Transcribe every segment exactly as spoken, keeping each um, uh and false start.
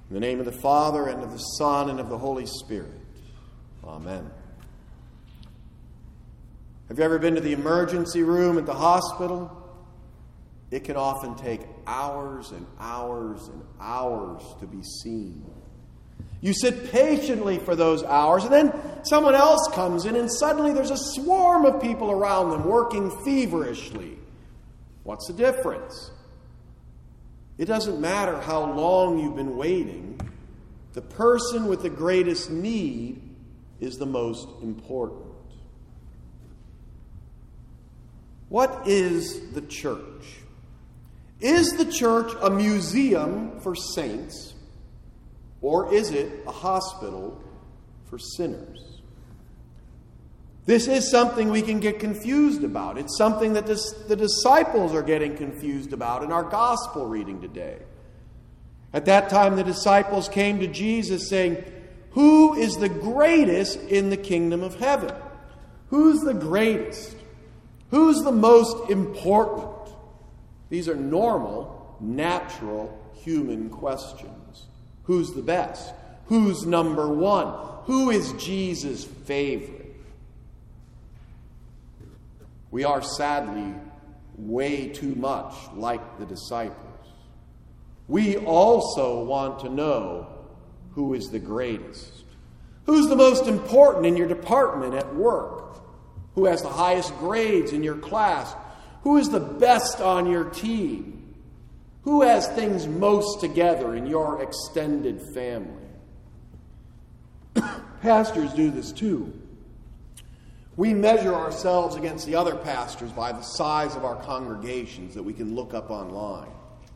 In the name of the Father, and of the Son, and of the Holy Spirit. Amen. Have you ever been to the emergency room at the hospital? It can often take hours and hours and hours to be seen. You sit patiently for those hours, and then someone else comes in, and suddenly there's a swarm of people around them working feverishly. What's the difference? It doesn't matter how long you've been waiting. The person with the greatest need is the most important. What is the church? Is the church a museum for saints, or is it a hospital for sinners? This is something we can get confused about. It's something that this, the disciples are getting confused about in our gospel reading today. At that time, the disciples came to Jesus saying, "Who is the greatest in the kingdom of heaven?" Who's the greatest? Who's the most important? These are normal, natural, human questions. Who's the best? Who's number one? Who is Jesus' favorite? We are sadly way too much like the disciples. We also want to know who is the greatest. Who's the most important in your department at work? Who has the highest grades in your class? Who is the best on your team? Who has things most together in your extended family? Pastors do this too. We measure ourselves against the other pastors by the size of our congregations that we can look up online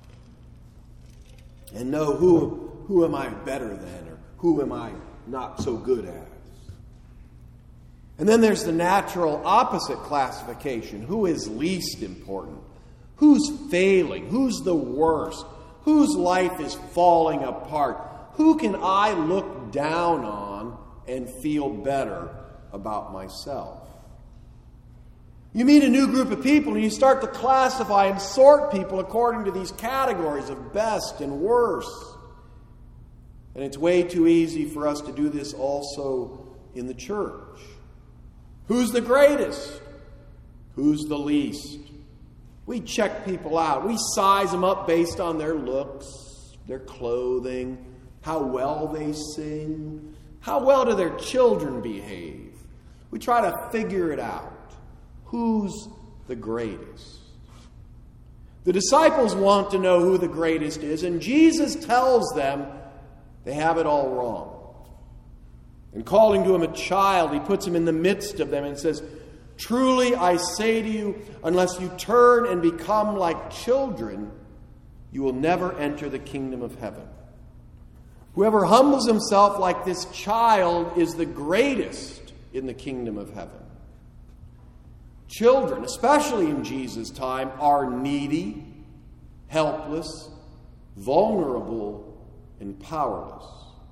and know who, who am I better than, or who am I not so good at. And then there's the natural opposite classification. Who is least important? Who's failing? Who's the worst? Whose life is falling apart? Who can I look down on and feel better about myself? You meet a new group of people and you start to classify and sort people according to these categories of best and worst. And it's way too easy for us to do this also in the church. Who's the greatest? Who's the least? We check people out. We size them up based on their looks, their clothing, how well they sing, how well do their children behave. We try to figure it out. Who's the greatest? The disciples want to know who the greatest is, and Jesus tells them they have it all wrong. And calling to him a child, he puts him in the midst of them and says, "Truly I say to you, unless you turn and become like children, you will never enter the kingdom of heaven. Whoever humbles himself like this child is the greatest in the kingdom of heaven." Children, especially in Jesus' time, are needy, helpless, vulnerable, and powerless.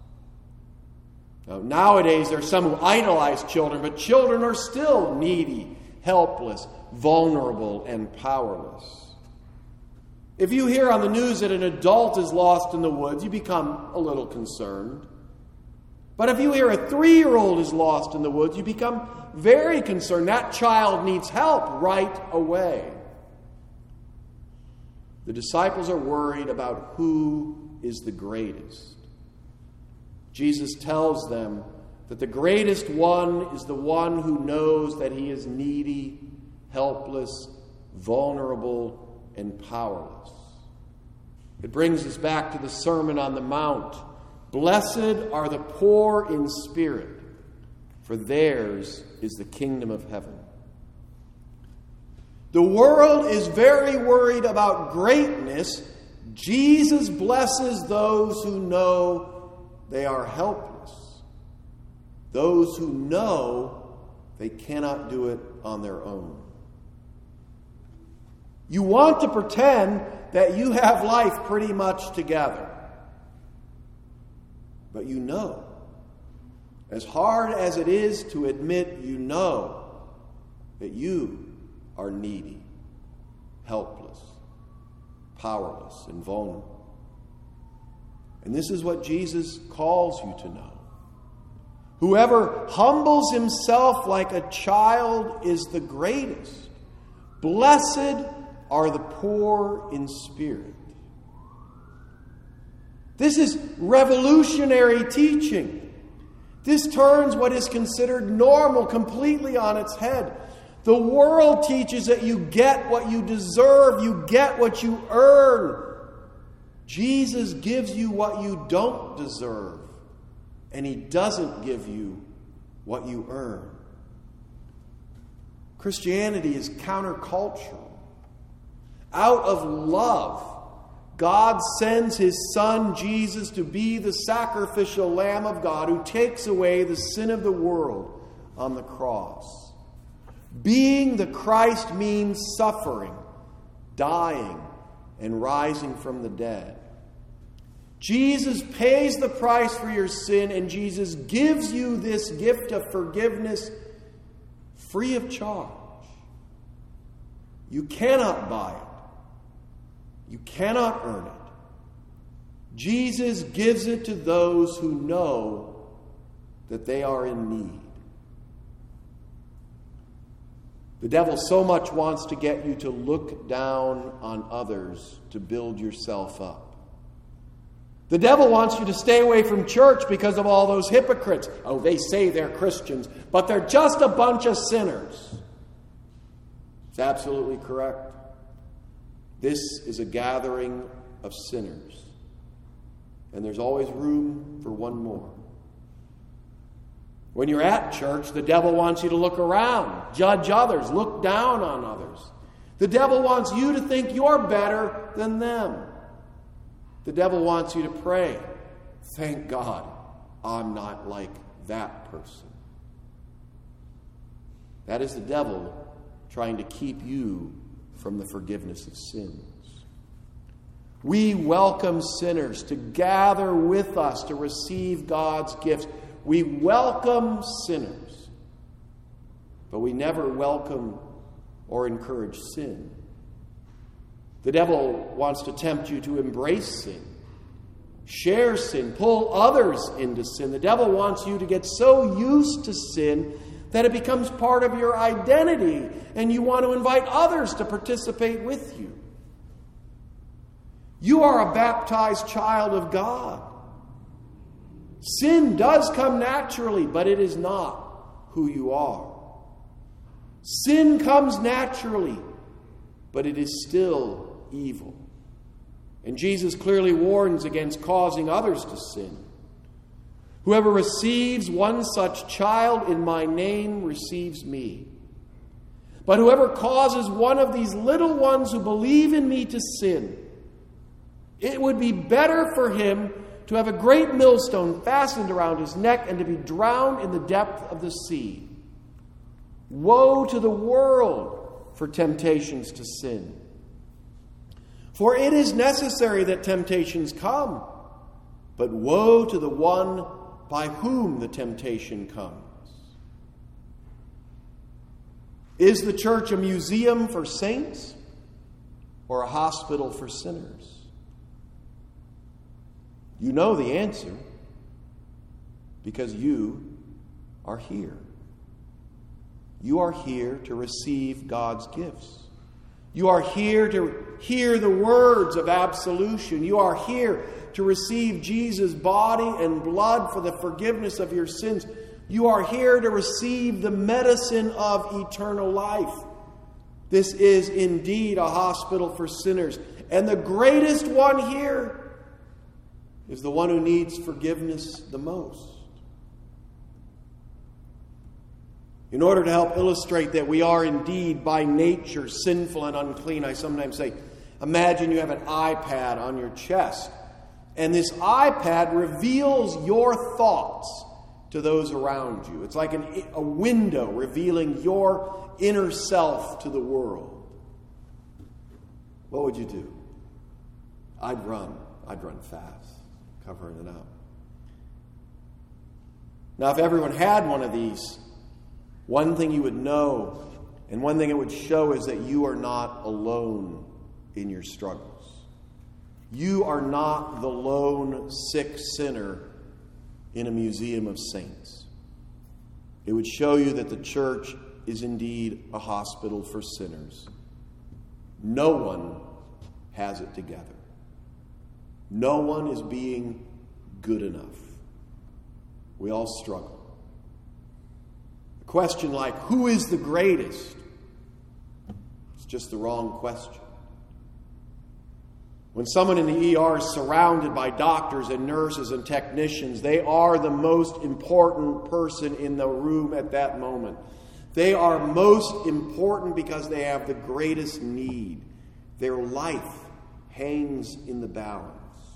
Now, nowadays, there are some who idolize children, but children are still needy, helpless, vulnerable, and powerless. If you hear on the news that an adult is lost in the woods, you become a little concerned. But if you hear a three-year-old is lost in the woods, you become very concerned. That child needs help right away. The disciples are worried about who is the greatest. Jesus tells them that the greatest one is the one who knows that he is needy, helpless, vulnerable, and powerless. It brings us back to the Sermon on the Mount. Blessed are the poor in spirit, for theirs is the kingdom of heaven. The world is very worried about greatness. Jesus blesses those who know they are helpless. Those who know they cannot do it on their own. You want to pretend that you have life pretty much together. But you know, as hard as it is to admit, you know that you are needy, helpless, powerless, and vulnerable. And this is what Jesus calls you to know. Whoever humbles himself like a child is the greatest. Blessed are the poor in spirit. This is revolutionary teaching. This turns what is considered normal completely on its head. The world teaches that you get what you deserve, you get what you earn. Jesus gives you what you don't deserve, and he doesn't give you what you earn. Christianity is countercultural. Out of love, God sends his Son, Jesus, to be the sacrificial Lamb of God who takes away the sin of the world on the cross. Being the Christ means suffering, dying, and rising from the dead. Jesus pays the price for your sin, and Jesus gives you this gift of forgiveness free of charge. You cannot buy it. You cannot earn it. Jesus gives it to those who know that they are in need. The devil so much wants to get you to look down on others to build yourself up. The devil wants you to stay away from church because of all those hypocrites. Oh, they say they're Christians, but they're just a bunch of sinners. It's absolutely correct. This is a gathering of sinners. And there's always room for one more. When you're at church, the devil wants you to look around, judge others, look down on others. The devil wants you to think you're better than them. The devil wants you to pray, thank God I'm not like that person. That is the devil trying to keep you from the forgiveness of sins. We welcome sinners to gather with us to receive God's gifts. We welcome sinners, but we never welcome or encourage sin. The devil wants to tempt you to embrace sin, share sin, pull others into sin. The devil wants you to get so used to sin that it becomes part of your identity, and you want to invite others to participate with you. You are a baptized child of God. Sin does come naturally, but it is not who you are. Sin comes naturally, but it is still evil. And Jesus clearly warns against causing others to sin. Whoever receives one such child in my name receives me. But whoever causes one of these little ones who believe in me to sin, it would be better for him to have a great millstone fastened around his neck and to be drowned in the depth of the sea. Woe to the world for temptations to sin. For it is necessary that temptations come, but woe to the one by whom the temptation comes. Is the church a museum for saints or a hospital for sinners? You know the answer because you are here. You are here to receive God's gifts. You are here to hear the words of absolution. You are here to receive Jesus' body and blood for the forgiveness of your sins. You are here to receive the medicine of eternal life. This is indeed a hospital for sinners. And the greatest one here is the one who needs forgiveness the most. In order to help illustrate that we are indeed by nature sinful and unclean, I sometimes say, imagine you have an iPad on your chest, and this iPad reveals your thoughts to those around you. It's like an, a window revealing your inner self to the world. What would you do? I'd run. I'd run fast, covering it up. Now, if everyone had one of these, one thing you would know, and one thing it would show, is that you are not alone in your struggles. You are not the lone sick sinner in a museum of saints. It would show you that the church is indeed a hospital for sinners. No one has it together. No one is being good enough. We all struggle. A question like, who is the greatest? It's just the wrong question. When someone in the E R is surrounded by doctors and nurses and technicians, they are the most important person in the room at that moment. They are most important because they have the greatest need. Their life hangs in the balance.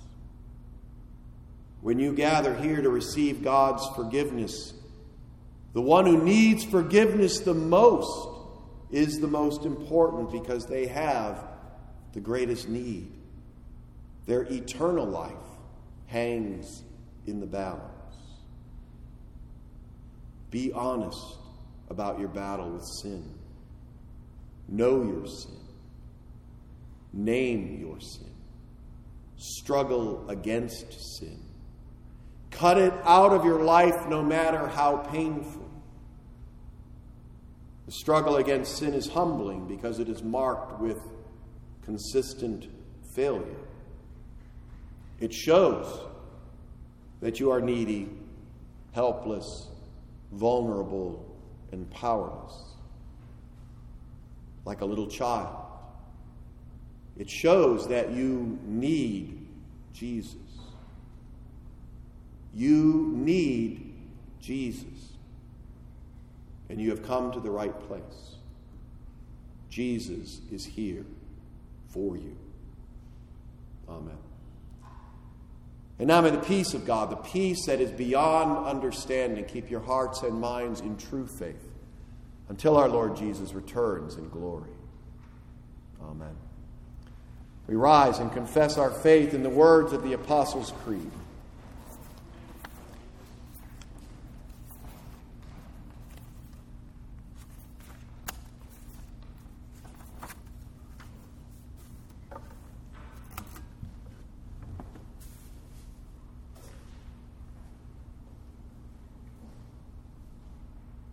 When you gather here to receive God's forgiveness, the one who needs forgiveness the most is the most important because they have the greatest need. Their eternal life hangs in the balance. Be honest about your battle with sin. Know your sin. Name your sin. Struggle against sin. Cut it out of your life no matter how painful. The struggle against sin is humbling because it is marked with consistent failure. It shows that you are needy, helpless, vulnerable, and powerless. Like a little child. It shows that you need Jesus. You need Jesus. And you have come to the right place. Jesus is here for you. Amen. And now may the peace of God, the peace that is beyond understanding, keep your hearts and minds in true faith until our Lord Jesus returns in glory. Amen. We rise and confess our faith in the words of the Apostles' Creed.